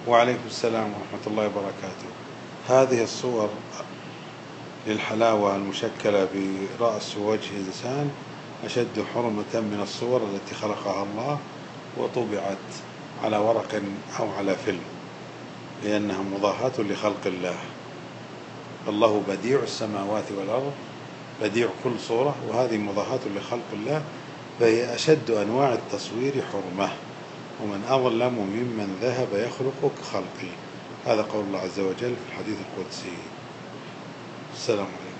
وعليكم السلام ورحمة الله وبركاته. هذه الصور للحلاوة المشكلة برأس ووجه إنسان أشد حرمة من الصور التي خلقها الله وطبعت على ورق أو على فيلم، لأنها مضاهاة لخلق الله. الله بديع السماوات والأرض، بديع كل صورة، وهذه مضاهاة لخلق الله، فهي أشد أنواع التصوير حرمة. ومن أظلم ممن ذهب يخلق كخلقي. هذا قول الله عز وجل في الحديث القدسي. السلام عليكم.